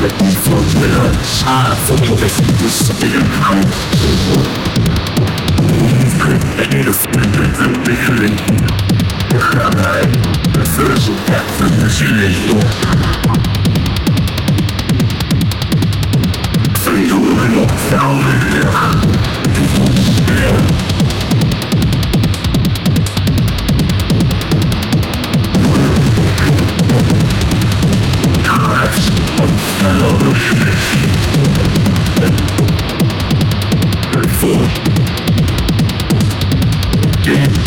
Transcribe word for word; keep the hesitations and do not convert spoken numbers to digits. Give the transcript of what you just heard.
Ah, for me, this is something I'm I need a spirit to be feeling. The first attack from the ceiling. I do not found it. Yeah.